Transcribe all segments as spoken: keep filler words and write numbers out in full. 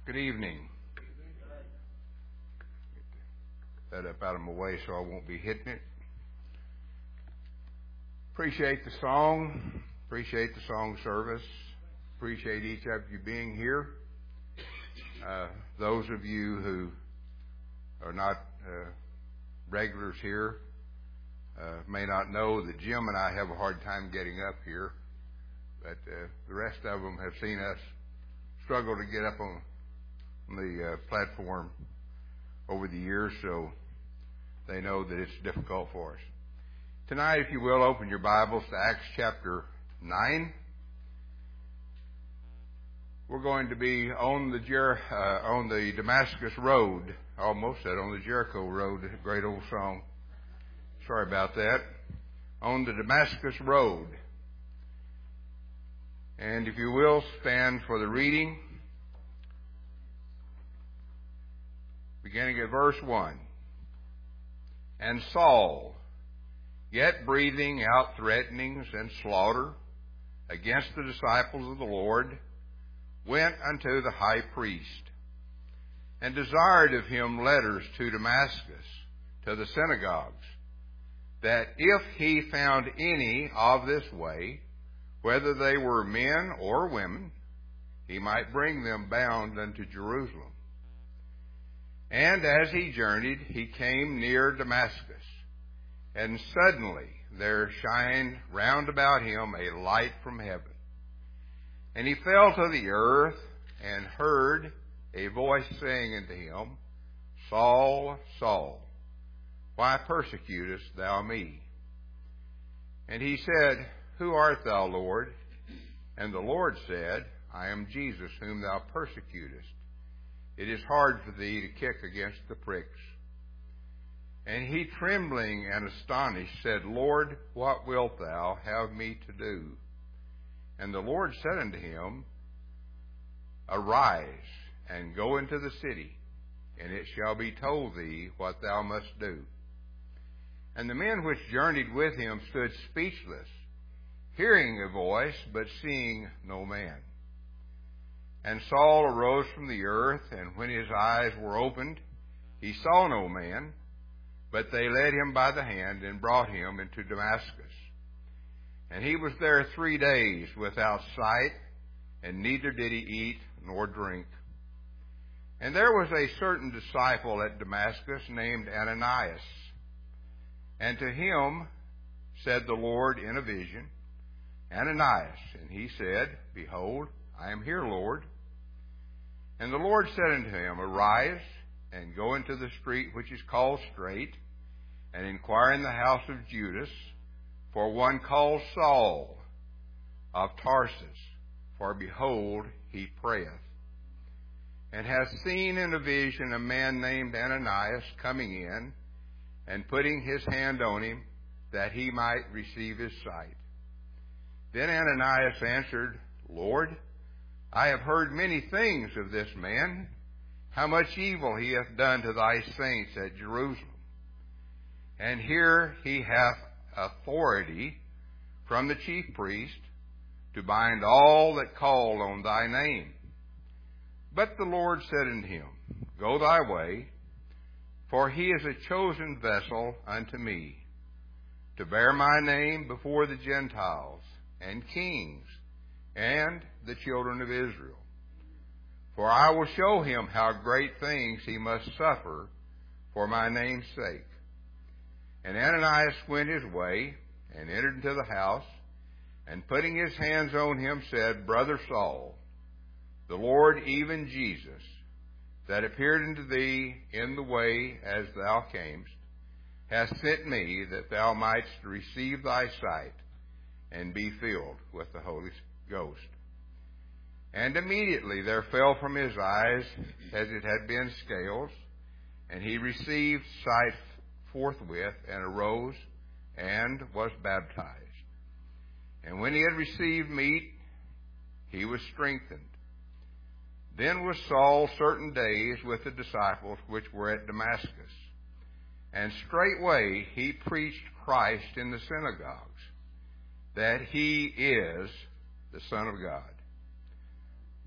Good evening. Get that up out of my way so I won't be hitting it. Appreciate the song. Appreciate the song service. Appreciate each of you being here. Uh, those of you who are not uh, regulars here uh, may not know that Jim and I have a hard time getting up here, but uh, the rest of them have seen us struggle to get up on the uh, platform over the years, so they know that it's difficult for us. Tonight, if you will, open your Bibles to Acts chapter nine. We're going to be on the Jer- uh, on the Damascus Road. I almost said on the Jericho Road, a great old song. Sorry about that. On the Damascus Road. And if you will, stand for the reading. Beginning at verse one. And Saul, yet breathing out threatenings and slaughter against the disciples of the Lord, went unto the high priest, and desired of him letters to Damascus, to the synagogues, that if he found any of this way, whether they were men or women, he might bring them bound unto Jerusalem. And as he journeyed, he came near Damascus, and suddenly there shined round about him a light from heaven. And he fell to the earth, and heard a voice saying unto him, Saul, Saul, why persecutest thou me? And he said, Who art thou, Lord? And the Lord said, I am Jesus, whom thou persecutest. It is hard for thee to kick against the pricks. And he, trembling and astonished, said, Lord, what wilt thou have me to do? And the Lord said unto him, Arise, and go into the city, and it shall be told thee what thou must do. And the men which journeyed with him stood speechless, hearing a voice, but seeing no man. And Saul arose from the earth, and when his eyes were opened, he saw no man, but they led him by the hand and brought him into Damascus. And he was there three days without sight, and neither did he eat nor drink. And there was a certain disciple at Damascus named Ananias. And to him said the Lord in a vision, Ananias. And he said, Behold, I am here, Lord. And the Lord said unto him, Arise, and go into the street which is called Straight, and inquire in the house of Judas for one called Saul of Tarsus, for behold, he prayeth, and hath seen in a vision a man named Ananias coming in, and putting his hand on him, that he might receive his sight. Then Ananias answered, Lord, I have heard many things of this man, how much evil he hath done to thy saints at Jerusalem. And here he hath authority from the chief priest to bind all that call on thy name. But the Lord said unto him, Go thy way, for he is a chosen vessel unto me, to bear my name before the Gentiles and kings and the children of Israel. For I will show him how great things he must suffer for my name's sake. And Ananias went his way, and entered into the house, and putting his hands on him said, Brother Saul, the Lord, even Jesus, that appeared unto thee in the way as thou camest, hath sent me that thou mightst receive thy sight, and be filled with the Holy Ghost. And immediately there fell from his eyes as it had been scales, and he received sight forthwith, and arose, and was baptized. And when he had received meat, he was strengthened. Then was Saul certain days with the disciples which were at Damascus. And straightway he preached Christ in the synagogues, that he is the Son of God.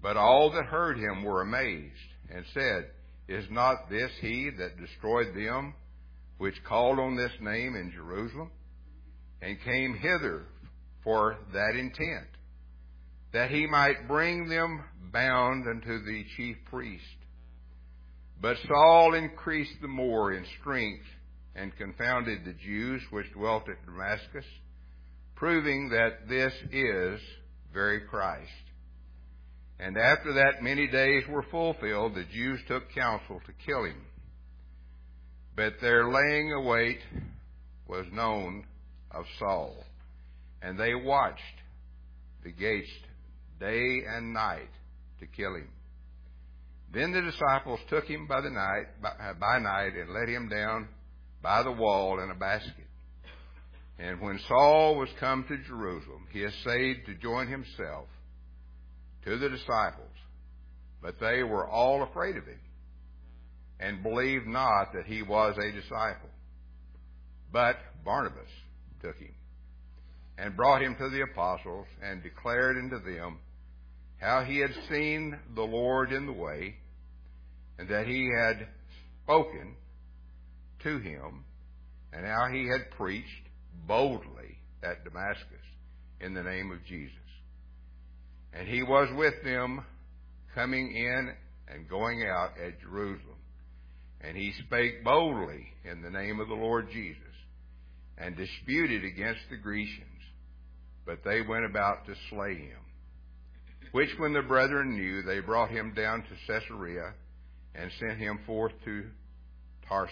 But all that heard him were amazed, and said, Is not this he that destroyed them which called on this name in Jerusalem, and came hither for that intent, that he might bring them bound unto the chief priest? But Saul increased the more in strength, and confounded the Jews which dwelt at Damascus, proving that this is very Christ. And after that many days were fulfilled, the Jews took counsel to kill him. But their laying await was known of Saul, and they watched the gates day and night to kill him. Then the disciples took him by the night, by, by night, and let him down by the wall in a basket. And when Saul was come to Jerusalem, he essayed to join himself to the disciples, but they were all afraid of him, and believed not that he was a disciple. But Barnabas took him, and brought him to the apostles, and declared unto them how he had seen the Lord in the way, and that he had spoken to him, and how he had preached boldly at Damascus in the name of Jesus. And he was with them, coming in and going out at Jerusalem. And he spake boldly in the name of the Lord Jesus, and disputed against the Grecians, but they went about to slay him. Which when the brethren knew, they brought him down to Caesarea, and sent him forth to Tarsus.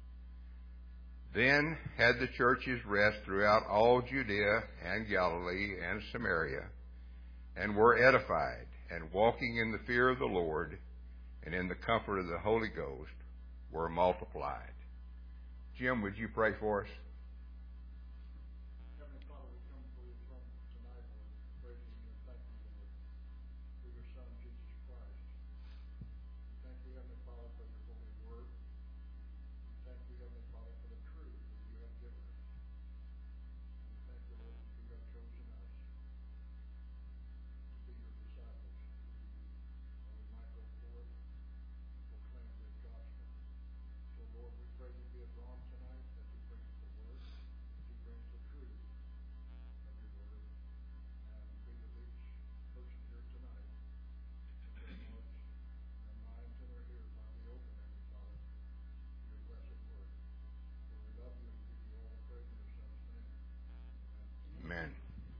Then had the churches rest throughout all Judea and Galilee and Samaria, and were edified, and walking in the fear of the Lord, and in the comfort of the Holy Ghost, were multiplied. Jim, would you pray for us? Heavenly Father, we come before your throne tonight, Lord, praising you and thanking you, Lord, for your Son, Jesus Christ. We thank you, Heavenly Father, for your holy word. We thank you, Heavenly Father, for the truth that you have given us. We thank you, Lord, that you have chosen us to be your disciples, that we might go forth and proclaim your gospel. So, Lord, we pray you be drawn tonight, that you bring the word, that you bring the truth of your word, and be with each person here tonight. And their hearts and minds and their ears might be open, Heavenly Father, to your blessed word. For we love you and give you all the praise in your Son's name. Amen. Amen.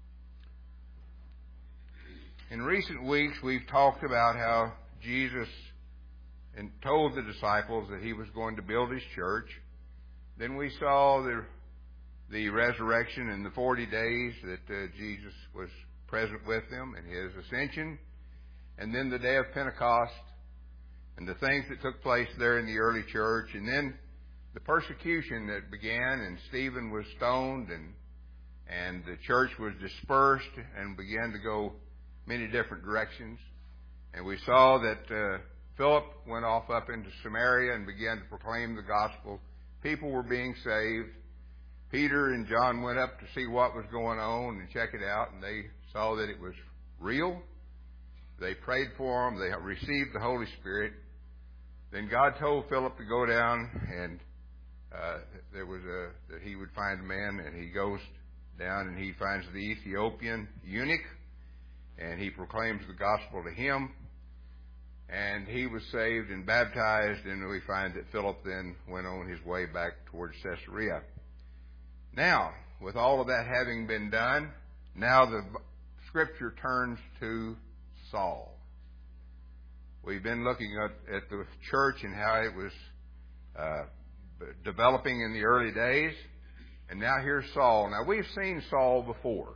In recent weeks, we've talked about how Jesus and told the disciples that he was going to build his church. Then we saw the the resurrection and the forty days that uh, Jesus was present with them, and his ascension, and then the day of Pentecost, and the things that took place there in the early church, and then the persecution that began, and Stephen was stoned, and and the church was dispersed and began to go many different directions. And we saw that uh, Philip went off up into Samaria and began to proclaim the gospel. People were being saved. Peter and John went up to see what was going on and check it out, and they saw that it was real. They prayed for them. They received the Holy Spirit. Then God told Philip to go down, and uh, there was a that he would find a man, and he goes down and he finds the Ethiopian eunuch, and he proclaims the gospel to him. And he was saved and baptized, and we find that Philip then went on his way back towards Caesarea. Now, with all of that having been done, now the Scripture turns to Saul. We've been looking at, at the church and how it was uh, developing in the early days, and now here's Saul. Now, we've seen Saul before.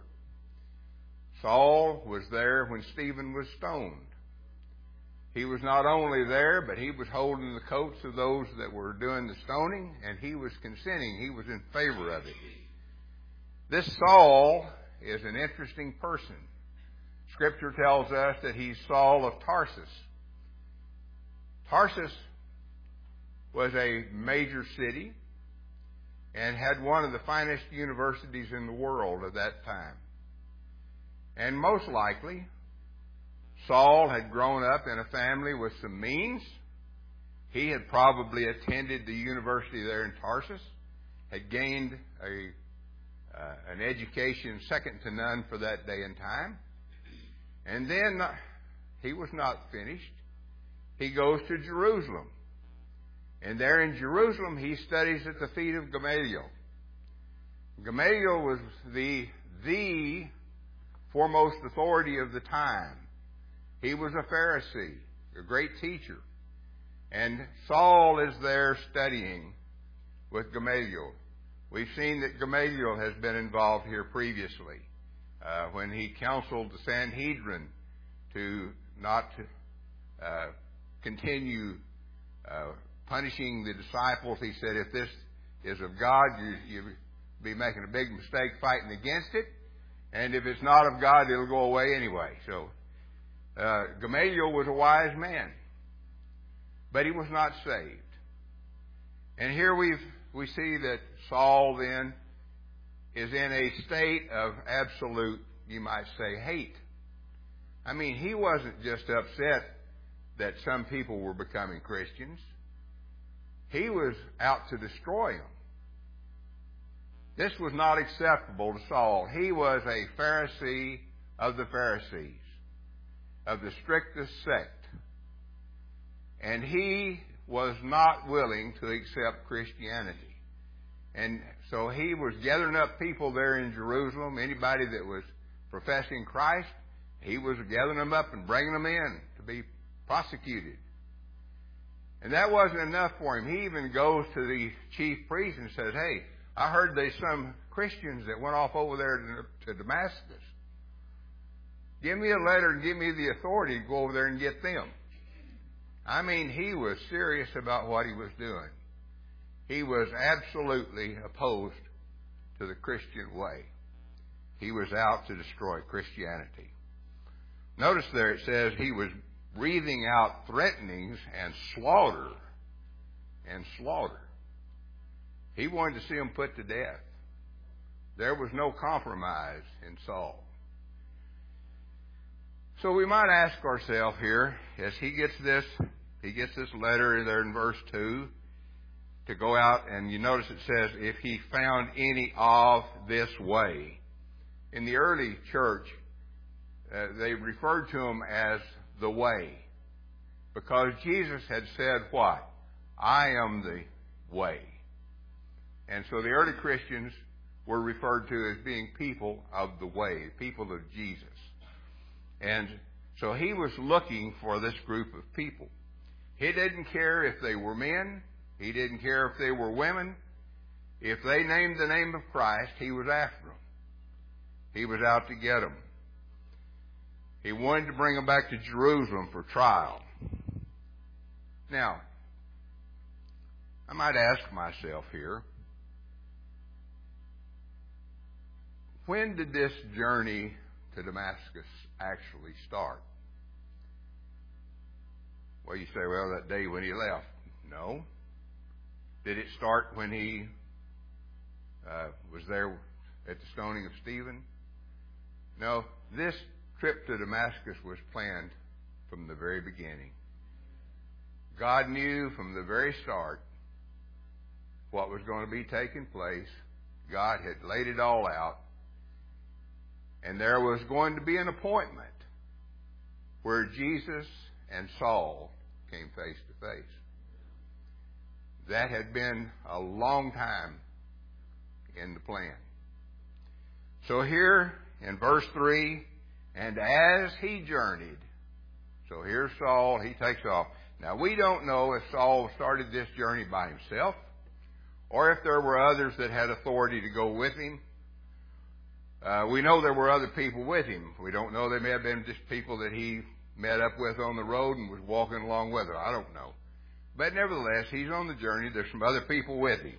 Saul was there when Stephen was stoned. He was not only there, but he was holding the coats of those that were doing the stoning, and he was consenting. He was in favor of it. This Saul is an interesting person. Scripture tells us that he's Saul of Tarsus. Tarsus was a major city and had one of the finest universities in the world at that time. And most likely, Saul had grown up in a family with some means. He had probably attended the university there in Tarsus, had gained a uh, an education second to none for that day and time. And then uh, he was not finished. He goes to Jerusalem. And there in Jerusalem, he studies at the feet of Gamaliel. Gamaliel was the, the foremost authority of the time. He was a Pharisee, a great teacher. And Saul is there studying with Gamaliel. We've seen that Gamaliel has been involved here previously uh, when he counseled the Sanhedrin to not uh, continue uh, punishing the disciples. He said, if this is of God, you, you'll be making a big mistake fighting against it. And if it's not of God, it'll go away anyway. So uh, Gamaliel was a wise man, but he was not saved. And here we've, we see that Saul then is in a state of absolute, you might say, hate. I mean, he wasn't just upset that some people were becoming Christians. He was out to destroy them. This was not acceptable to Saul. He was a Pharisee of the Pharisees, of the strictest sect. And he was not willing to accept Christianity. And so he was gathering up people there in Jerusalem, anybody that was professing Christ, he was gathering them up and bringing them in to be prosecuted. And that wasn't enough for him. He even goes to the chief priest and says, hey, I heard there's some Christians that went off over there to, to Damascus. Give me a letter and give me the authority to go over there and get them. I mean, he was serious about what he was doing. He was absolutely opposed to the Christian way. He was out to destroy Christianity. Notice there it says he was breathing out threatenings and slaughter. And slaughter. He wanted to see them put to death. There was no compromise in Saul. So we might ask ourselves here, as he gets this, he gets this letter there in verse two, to go out, and you notice it says, if he found any of this way. In the early church, uh, they referred to him as the way, because Jesus had said what? I am the way. And so the early Christians were referred to as being people of the way, people of Jesus. And so he was looking for this group of people. He didn't care if they were men. He didn't care if they were women. If they named the name of Christ, he was after them. He was out to get them. He wanted to bring them back to Jerusalem for trial. Now, I might ask myself here, when did this journey to Damascus actually start? Well, you say, well, that day when he left. No. Did it start when he uh, was there at the stoning of Stephen? No. This trip to Damascus was planned from the very beginning. God knew from the very start what was going to be taking place. God had laid it all out. And there was going to be an appointment where Jesus and Saul came face to face. That had been a long time in the plan. So here in verse three, and as he journeyed, so here's Saul, he takes off. Now we don't know if Saul started this journey by himself or if there were others that had authority to go with him. Uh, we know there were other people with him. We don't know. They may have been just people that he met up with on the road and was walking along with her. I don't know. But nevertheless, he's on the journey. There's some other people with him.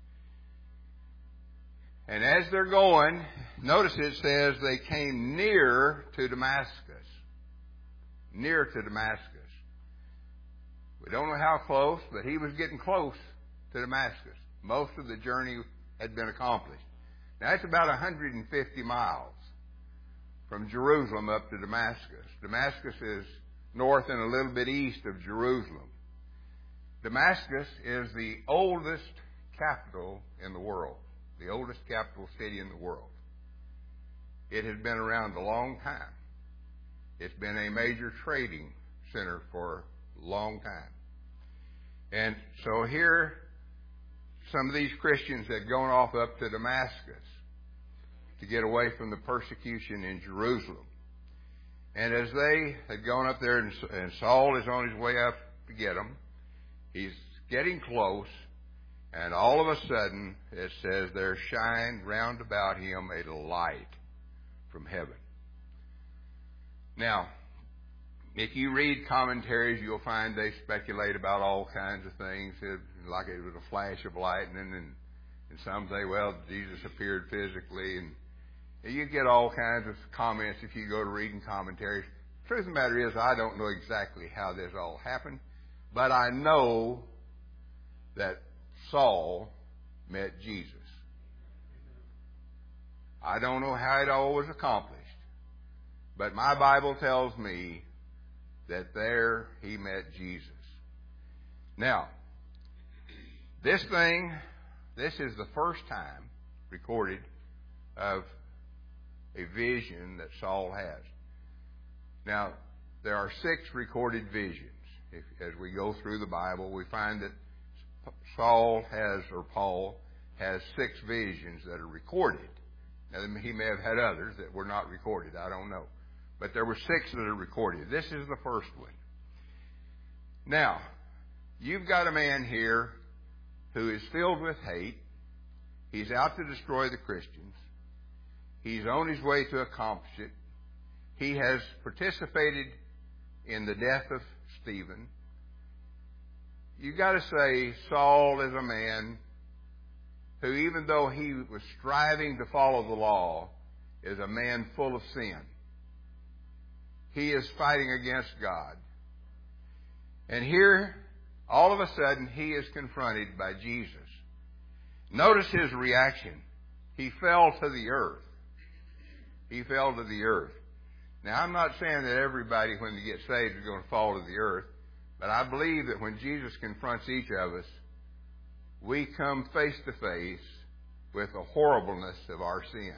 And as they're going, notice it says they came near to Damascus. Near to Damascus. We don't know how close, but he was getting close to Damascus. Most of the journey had been accomplished. Now, it's about one hundred fifty miles from Jerusalem up to Damascus. Damascus is north and a little bit east of Jerusalem. Damascus is the oldest capital in the world, the oldest capital city in the world. It has been around a long time. It's been a major trading center for a long time. And so here, some of these Christians had gone off up to Damascus to get away from the persecution in Jerusalem. And as they had gone up there, and, and Saul is on his way up to get them, he's getting close, and all of a sudden, it says, there shined round about him a light from heaven. Now, if you read commentaries, you'll find they speculate about all kinds of things, it, like it was a flash of lightning, and, and some say, well, Jesus appeared physically, and you get all kinds of comments if you go to reading commentaries. The truth of the matter is, I don't know exactly how this all happened, but I know that Saul met Jesus. I don't know how it all was accomplished, but my Bible tells me that there he met Jesus. Now, this thing, this is the first time recorded of a vision that Saul has. Now, there are six recorded visions. If, as we go through the Bible, we find that Saul has, or Paul, has six visions that are recorded. Now, he may have had others that were not recorded. I don't know. But there were six that are recorded. This is the first one. Now, you've got a man here who is filled with hate. He's out to destroy the Christians. He's on his way to accomplish it. He has participated in the death of Stephen. You've got to say Saul is a man who, even though he was striving to follow the law, is a man full of sin. He is fighting against God. And here, all of a sudden, he is confronted by Jesus. Notice his reaction. He fell to the earth. He fell to the earth. Now, I'm not saying that everybody, when they get saved, is going to fall to the earth, but I believe that when Jesus confronts each of us, we come face to face with the horribleness of our sin.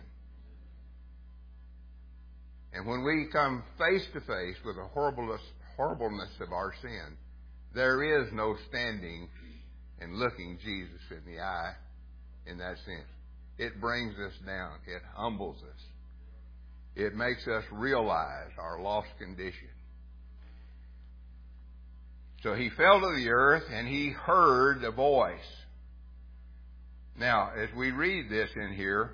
And when we come face to face with the horribleness, horribleness of our sin, there is no standing and looking Jesus in the eye in that sense. It brings us down. It humbles us. It makes us realize our lost condition. So he fell to the earth and he heard a voice. Now, as we read this in here,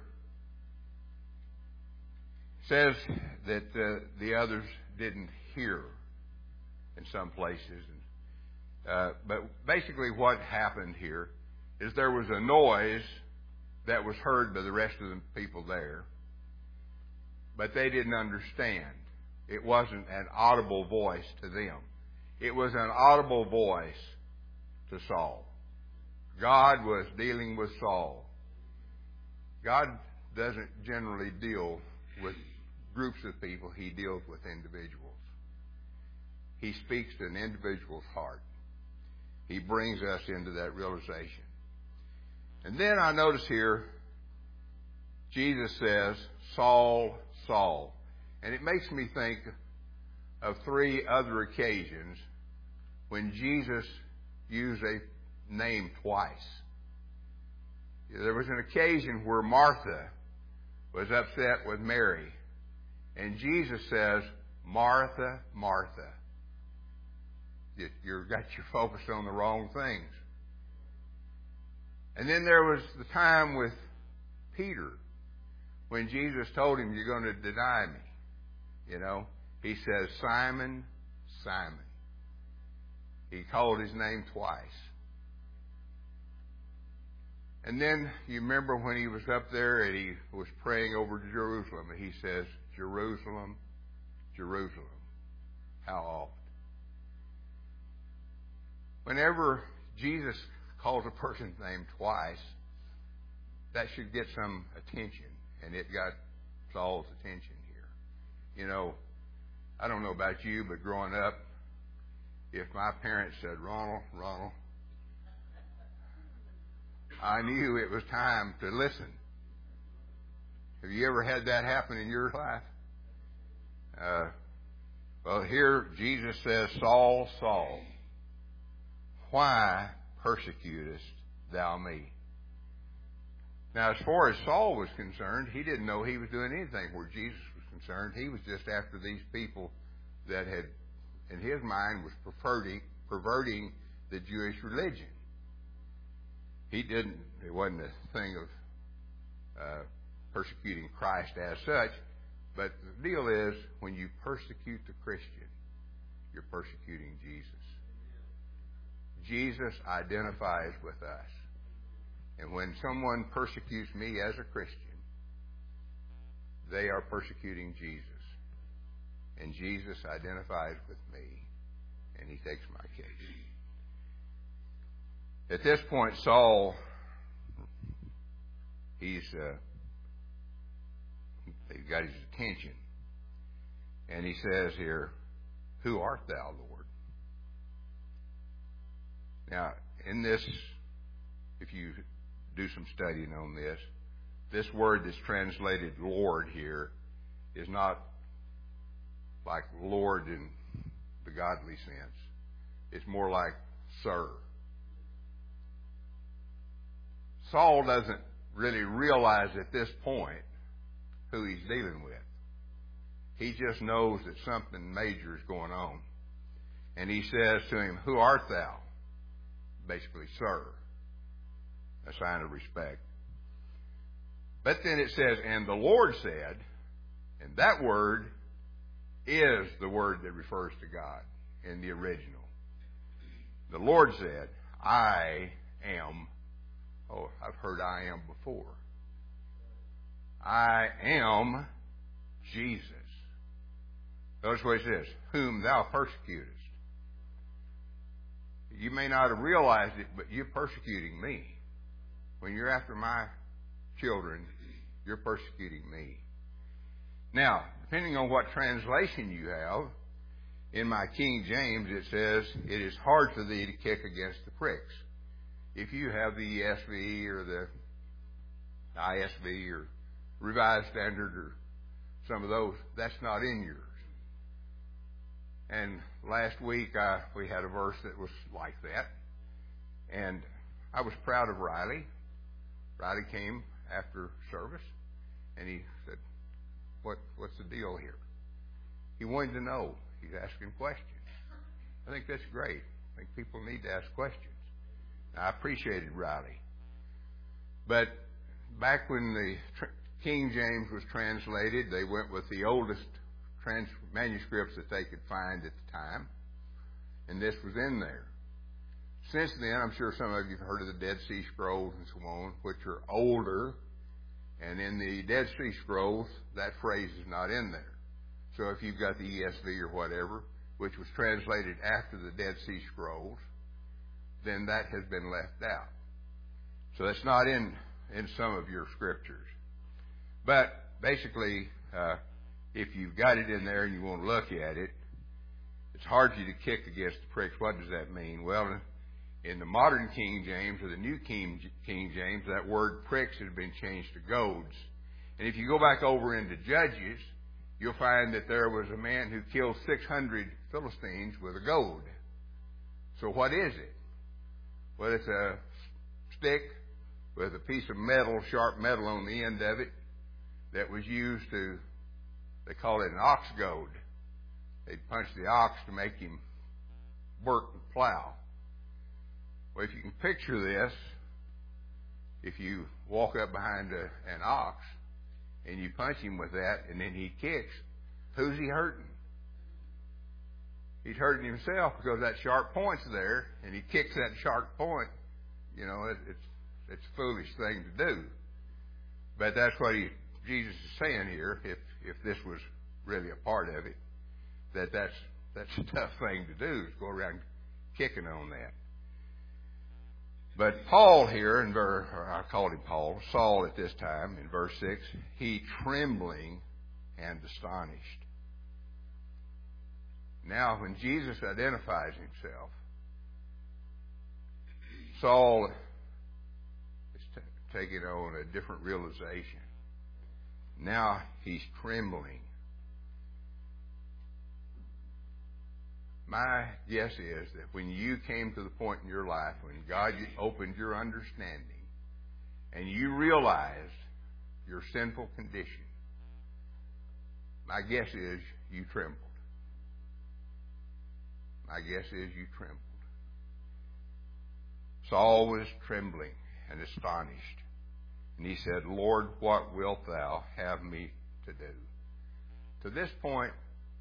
it says that uh, the others didn't hear in some places. Uh, but basically what happened here is there was a noise that was heard by the rest of the people there, but they didn't understand. It wasn't an audible voice to them. It was an audible voice to Saul. God was dealing with Saul. God doesn't generally deal with groups of people. He deals with individuals. He speaks to an individual's heart. He brings us into that realization. And then I notice here, Jesus says, Saul, Saul. And it makes me think of three other occasions when Jesus used a name twice. There was an occasion where Martha was upset with Mary. And Jesus says, Martha, Martha. You've got your focus on the wrong things. And then there was the time with Peter when Jesus told him, you're going to deny me. You know, he says, Simon, Simon. He called his name twice. And then you remember when he was up there and he was praying over Jerusalem, and he says, Jerusalem, Jerusalem, how oft? Whenever Jesus calls a person's name twice, that should get some attention, and it got Saul's attention here. You know, I don't know about you, but growing up, if my parents said, Ronald, Ronald, I knew it was time to listen. Have you ever had that happen in your life? Uh, well, here Jesus says, Saul, Saul, why persecutest thou me? Now, as far as Saul was concerned, he didn't know he was doing anything where Jesus was concerned. He was just after these people that had, in his mind, was perverting, perverting the Jewish religion. He didn't, it wasn't a thing of uh, persecuting Christ as such, but the deal is, when you persecute the Christian, you're persecuting Jesus. Jesus identifies with us. And when someone persecutes me as a Christian, they are persecuting Jesus. And Jesus identifies with me, and he takes my case. At this point, Saul, he's uh, he got his attention. And he says here, who art thou, Lord? Now, in this, if you do some studying on this, this word that's translated Lord here is not like Lord in the godly sense. It's more like Sir. Saul doesn't really realize at this point who he's dealing with. He just knows that something major is going on. And he says to him, who art thou? Basically, Sir. A sign of respect. But then it says, and the Lord said, and that word is the word that refers to God in the original. The Lord said, I am, oh, I've heard I am before. I am Jesus. Notice what it says, whom thou persecutest. You may not have realized it, but you're persecuting me. When you're after my children, you're persecuting me. Now, depending on what translation you have, in my King James it says, it is hard for thee to kick against the pricks. If you have the E S V or the I S V or Revised Standard or some of those, that's not in yours. And last week I, we had a verse that was like that. And I was proud of Riley. Riley came after service and he said, what, what's the deal here? He wanted to know. He's asking questions. I think that's great. I think people need to ask questions. I appreciated Riley. But back when the tr- King James was translated, they went with the oldest trans- manuscripts that they could find at the time. And this was in there. Since then, I'm sure some of you have heard of the Dead Sea Scrolls and so on, which are older. And in the Dead Sea Scrolls, that phrase is not in there. So if you've got the E S V or whatever, which was translated after the Dead Sea Scrolls, then that has been left out. So that's not in, in some of your scriptures. But basically, uh, if you've got it in there and you want to look at it, it's hard for you to kick against the pricks. What does that mean? Well, in the modern King James or the New King, King James, that word pricks has been changed to goads. And if you go back over into Judges, you'll find that there was a man who killed six hundred Philistines with a goad. So what is it? Well, it's a stick with a piece of metal, sharp metal on the end of it that was used to, they call it an ox goad. They'd punch the ox to make him work and plow. Well, if you can picture this, if you walk up behind a, an ox and you punch him with that and then he kicks, who's he hurting? He's hurting himself because that sharp point's there and he kicks that sharp point. You know, it, it's it's a foolish thing to do. But that's what he, Jesus is saying here, if if this was really a part of it, that that's, that's a tough thing to do, is go around kicking on that. But Paul here, in verse, or I called him Paul, Saul at this time, in verse six, he trembling and astonished. Now, when Jesus identifies himself, Saul is t- taking on a different realization. Now he's trembling. My guess is that when you came to the point in your life when God opened your understanding and you realized your sinful condition, my guess is you trembled. My guess is you trembled. Saul was trembling and astonished. And he said, Lord, what wilt thou have me to do? To this point,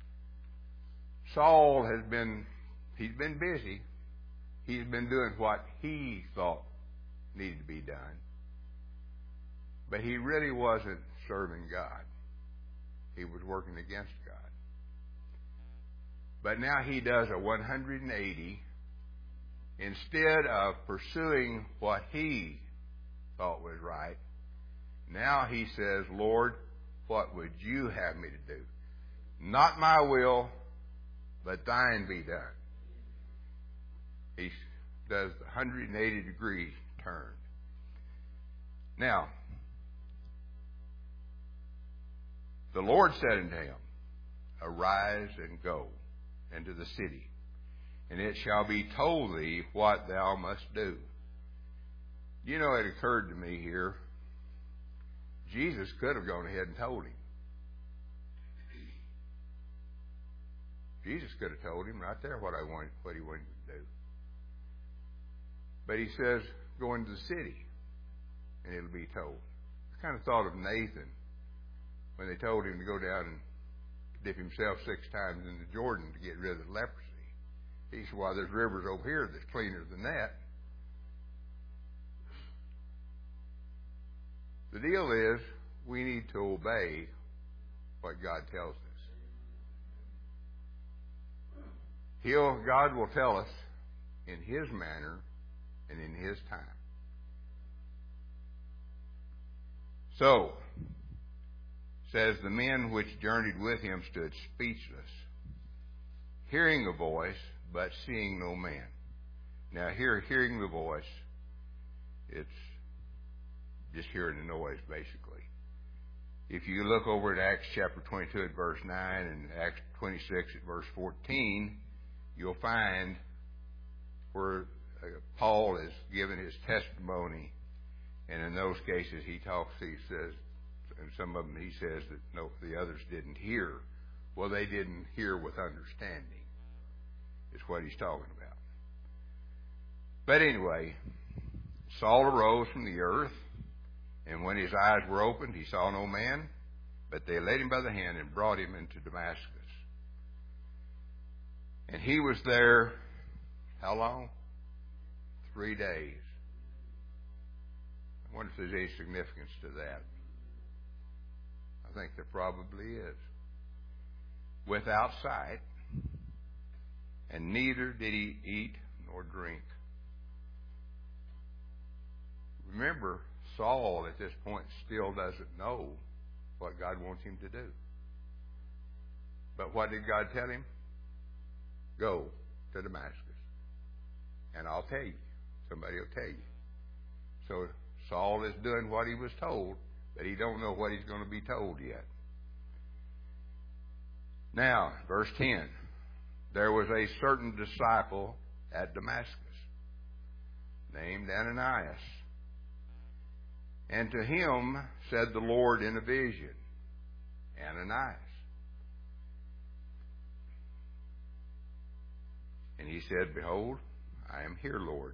Saul has been, he's been busy. He's been doing what he thought needed to be done. But he really wasn't serving God. He was working against God. But now he does a one hundred eighty. Instead of pursuing what he thought was right, now he says, Lord, what would you have me to do? Not my will, but thine be done. He does the one hundred eighty degree turn. Now, the Lord said unto him, Arise and go into the city, and it shall be told thee what thou must do. You know, it occurred to me here, Jesus could have gone ahead and told him. Jesus could have told him right there what I want, what he wanted to do. But he says, go into the city, and it'll be told. I kind of thought of Nathan when they told him to go down and dip himself six times in the Jordan to get rid of the leprosy. He said, well, there's rivers over here that's cleaner than that. The deal is, we need to obey what God tells us. He'll, God will tell us in His manner and in His time. So, says, the men which journeyed with him stood speechless, hearing a voice, but seeing no man. Now, here, hearing the voice, it's just hearing the noise, basically. If you look over at Acts chapter twenty-two at verse nine and Acts twenty-six at verse fourteen, you'll find where uh, Paul is giving his testimony, and in those cases he talks, he says, and some of them he says that no, the others didn't hear. Well, they didn't hear with understanding, is what he's talking about. But anyway, Saul arose from the earth, and when his eyes were opened, he saw no man, but they led him by the hand and brought him into Damascus. And he was there, how long? Three days. I wonder if there's any significance to that. I think there probably is. Without sight, and neither did he eat nor drink. Remember, Saul at this point still doesn't know what God wants him to do. But what did God tell him? Go to Damascus, and I'll tell you. Somebody will tell you. So Saul is doing what he was told, but he don't know what he's going to be told yet. Now, verse ten. There was a certain disciple at Damascus named Ananias. And to him said the Lord in a vision, Ananias. And he said, Behold, I am here, Lord.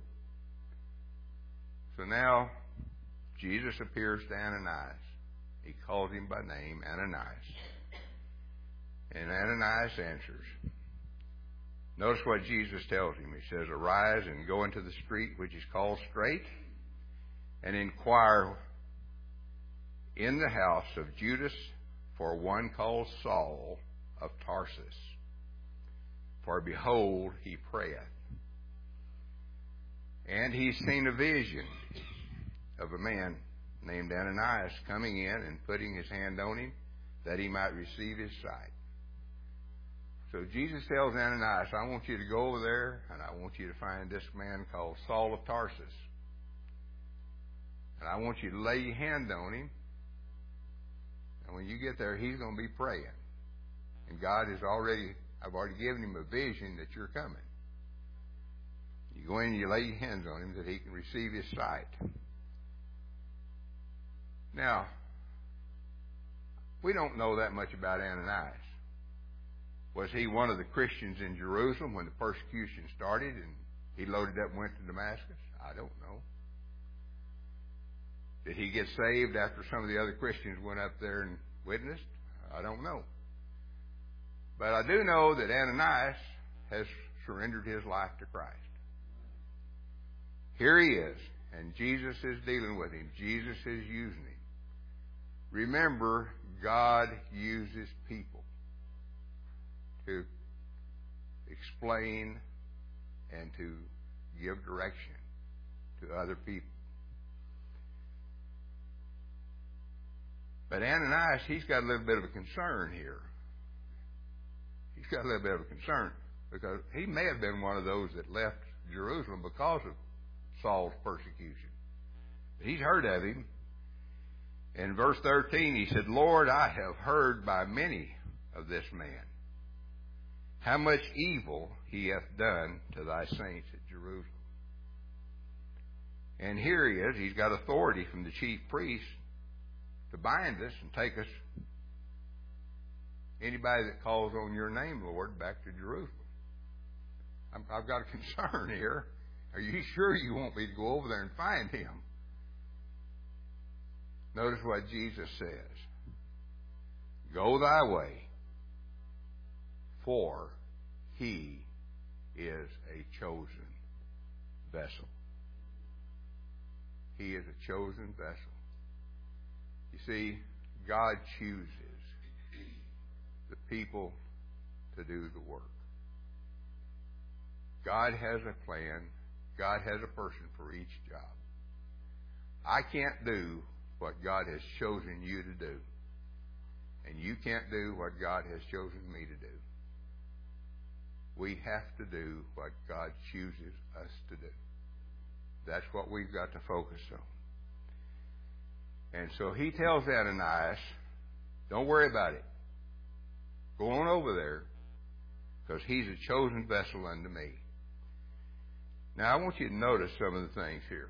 So now Jesus appears to Ananias. He calls him by name, Ananias. And Ananias answers. Notice what Jesus tells him. He says, Arise and go into the street which is called Straight, and inquire in the house of Judas for one called Saul of Tarsus. For behold, he prayeth. And he's seen a vision of a man named Ananias coming in and putting his hand on him that he might receive his sight. So Jesus tells Ananias, I want you to go over there, and I want you to find this man called Saul of Tarsus. And I want you to lay your hand on him. And when you get there, he's going to be praying. And God is already, I've already given him a vision that you're coming. You go in and you lay your hands on him that he can receive his sight. Now, we don't know that much about Ananias. Was he one of the Christians in Jerusalem when the persecution started and he loaded up and went to Damascus? I don't know. Did he get saved after some of the other Christians went up there and witnessed? I don't know. But I do know that Ananias has surrendered his life to Christ. Here he is, and Jesus is dealing with him. Jesus is using him. Remember, God uses people to explain and to give direction to other people. But Ananias, he's got a little bit of a concern here. He's got a little bit of a concern because he may have been one of those that left Jerusalem because of Saul's persecution. But he's heard of him. In verse thirteen, he said, Lord, I have heard by many of this man how much evil he hath done to thy saints at Jerusalem. And here he is. He's got authority from the chief priest to bind us and take us, anybody that calls on your name, Lord, back to Jerusalem. I'm, I've got a concern here. Are you sure you want me to go over there and find him? Notice what Jesus says. Go thy way, for he is a chosen vessel. He is a chosen vessel. You see, God chooses the people to do the work. God has a plan. God has a person for each job. I can't do what God has chosen you to do. And you can't do what God has chosen me to do. We have to do what God chooses us to do. That's what we've got to focus on. And so he tells Ananias, don't worry about it. Go on over there, because he's a chosen vessel unto me. Now, I want you to notice some of the things here.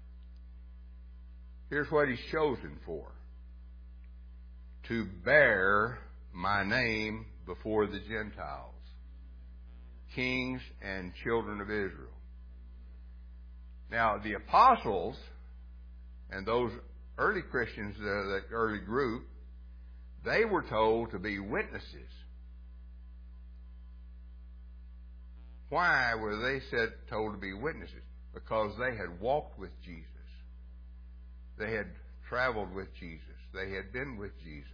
Here's what he's chosen for. To bear my name before the Gentiles, kings and children of Israel. Now, the apostles and those early Christians, uh, that early group, they were told to be witnesses. Why were they said told to be witnesses? Because they had walked with Jesus. They had traveled with Jesus. They had been with Jesus.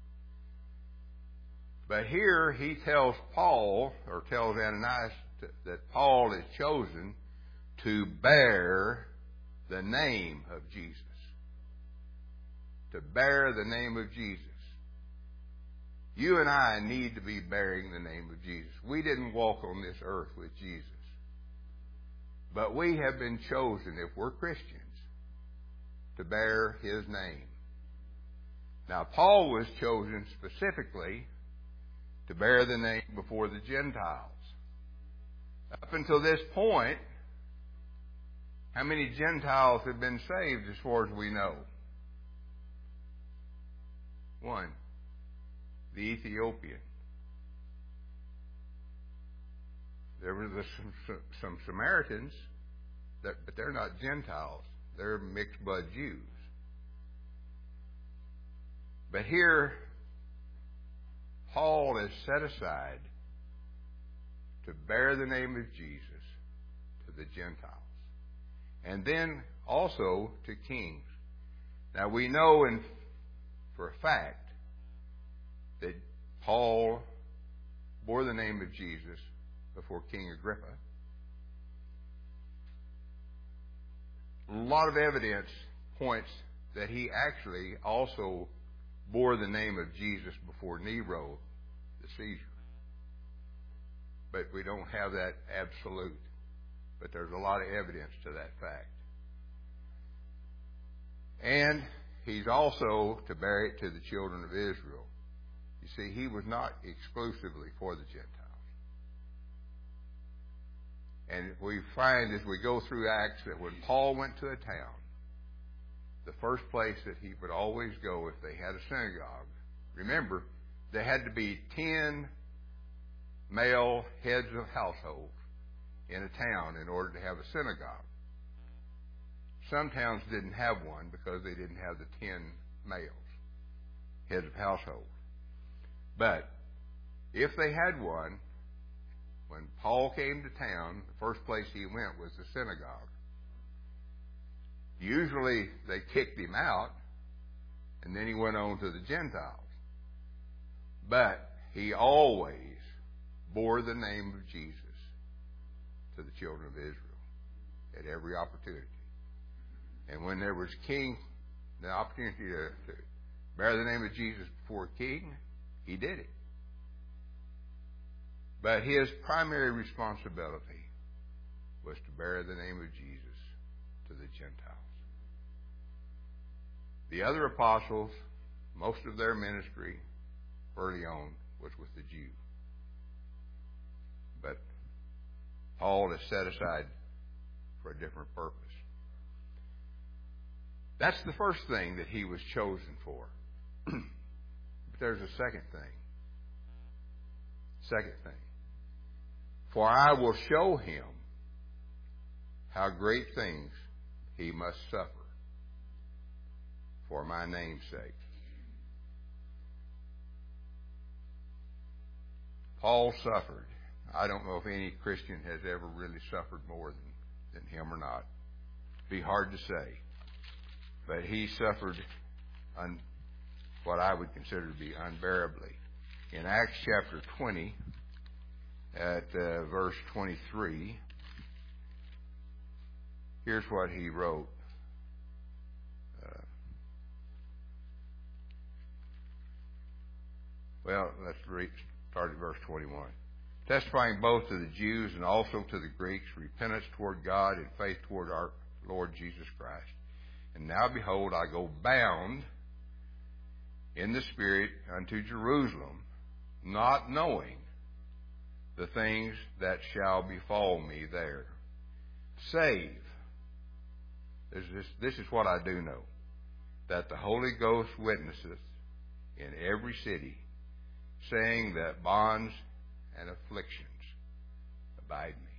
But here he tells Paul, or tells Ananias, to, that Paul is chosen to bear the name of Jesus. To bear the name of Jesus. You and I need to be bearing the name of Jesus. We didn't walk on this earth with Jesus. But we have been chosen, if we're Christians, to bear His name. Now, Paul was chosen specifically to bear the name before the Gentiles. Up until this point, how many Gentiles have been saved as far as we know? One. The Ethiopian. There were some, some Samaritans, that, but they're not Gentiles. They're mixed blood Jews. But here, Paul is set aside to bear the name of Jesus to the Gentiles. And then also to kings. Now we know in, for a fact that Paul bore the name of Jesus before King Agrippa. A lot of evidence points that he actually also bore the name of Jesus before Nero, the Caesar. but we don't have that absolute. But there's a lot of evidence to that fact. And he's also to bear it to the children of Israel. You see, he was not exclusively for the Gentiles. And we find as we go through Acts that when Paul went to a town, the first place that he would always go if they had a synagogue, remember, there had to be ten male heads of households in a town in order to have a synagogue. Some towns didn't have one because they didn't have the ten males, heads of household. But if they had one, when Paul came to town, the first place he went was the synagogue. Usually they kicked him out, and then he went on to the Gentiles. But he always bore the name of Jesus to the children of Israel at every opportunity. And when there was king, the opportunity to, to bear the name of Jesus before a king, he did it. But his primary responsibility was to bear the name of Jesus to the Gentiles. The other apostles, most of their ministry early on was with the Jew. But Paul is set aside for a different purpose. That's the first thing that he was chosen for. But there's a second thing. Second thing. For I will show him how great things he must suffer for my name's sake. Paul suffered. I don't know if any Christian has ever really suffered more than, than him or not. It'd be hard to say. But he suffered un, what I would consider to be unbearably. In Acts chapter twenty, at uh, verse twenty-three, here's what he wrote. Uh, well, let's read, start at verse twenty-one. Testifying both to the Jews and also to the Greeks, repentance toward God and faith toward our Lord Jesus Christ. And now, behold, I go bound in the Spirit unto Jerusalem, not knowing the things that shall befall me there. Save, this is, this is what I do know, that the Holy Ghost witnesseth in every city, saying that bonds and afflictions abide me.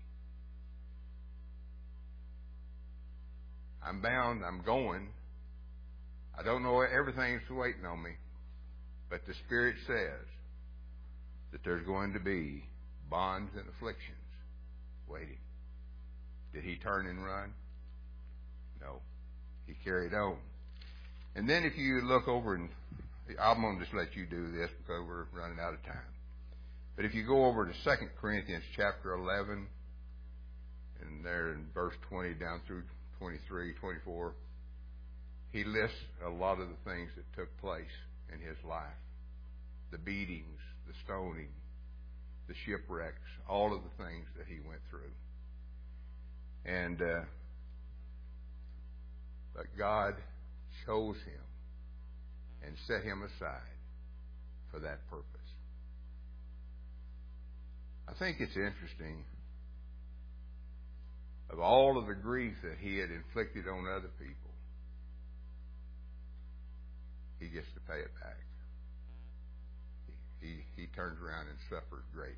I'm bound, I'm going. I don't know everything's waiting on me, but the Spirit says that there's going to be bonds and afflictions waiting. Did he turn and run? No. He carried on. And then if you look over, and I'm going to just let you do this because we're running out of time. But if you go over to Second Corinthians chapter eleven, and there in verse twenty down through twenty-three, twenty-four, he lists a lot of the things that took place in his life. The beatings, the stoning, the shipwrecks, all of the things that he went through. And uh, but God chose him and set him aside for that purpose. I think it's interesting, of all of the grief that he had inflicted on other people, he gets to pay it back. He, he, he turns around and suffered greatly.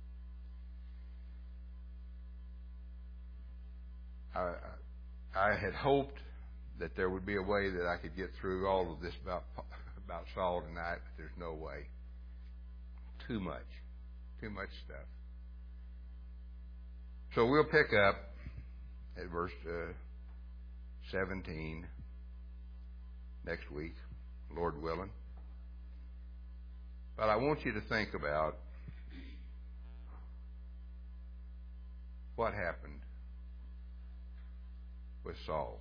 I, I had hoped that there would be a way that I could get through all of this about, about Saul tonight, but there's no way. Too much. Too much stuff. So we'll pick up at verse uh, seventeen next week, Lord willing. But I want you to think about what happened with Saul.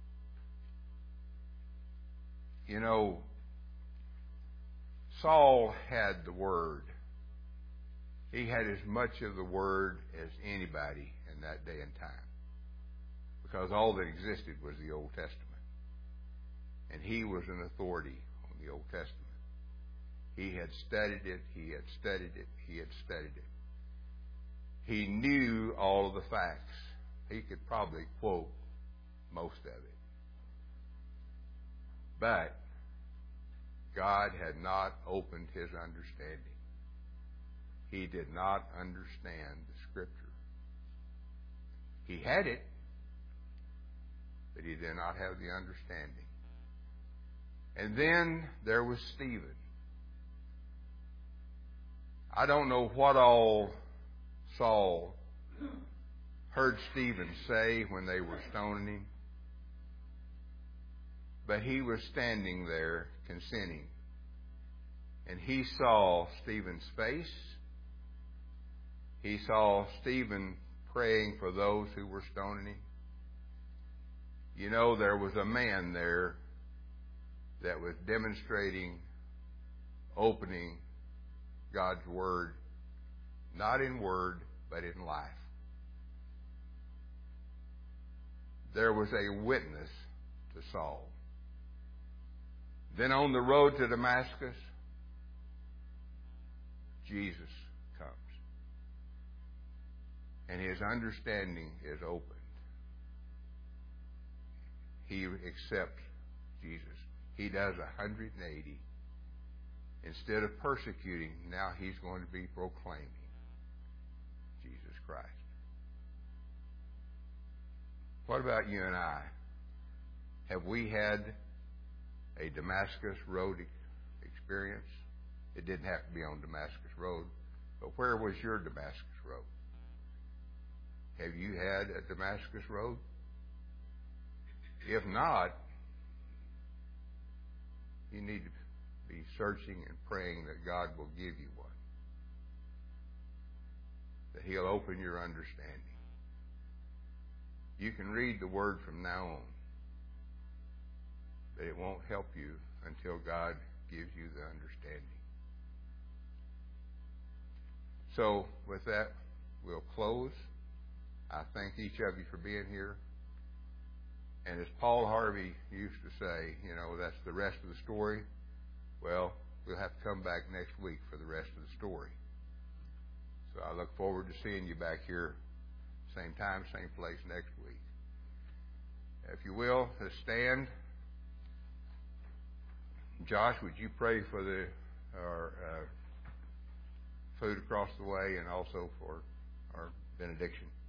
You know, Saul had the word He had as much of the Word as anybody in that day and time, because all that existed was the Old Testament. And he was an authority on the Old Testament. He had studied it, he had studied it, he had studied it. He knew all of the facts. He could probably quote most of it. But God had not opened his understanding. He did not understand the Scripture. He had it, but he did not have the understanding. And then there was Stephen. I don't know what all Saul heard Stephen say when they were stoning him, but he was standing there consenting. And he saw Stephen's face. He saw Stephen praying for those who were stoning him. You know, there was a man there that was demonstrating, opening God's Word, not in word, but in life. There was a witness to Saul. Then on the road to Damascus, Jesus comes. And his understanding is opened. He accepts Jesus. He does one hundred eighty. Instead of persecuting, now he's going to be proclaiming Jesus Christ. What about you and I? Have we had a Damascus Road experience? It didn't have to be on Damascus Road, but where was your Damascus Road? Have you had a Damascus Road? If not, you need to be searching and praying that God will give you one, that he'll open your understanding. You can read the Word from now on, but it won't help you until God gives you the understanding. So with that, we'll close. I thank each of you for being here. And as Paul Harvey used to say, you know, that's the rest of the story. Well, we'll have to come back next week for the rest of the story. So I look forward to seeing you back here, same time, same place next week. If you will, let's stand. Josh, would you pray for the our uh, food across the way and also for our benediction?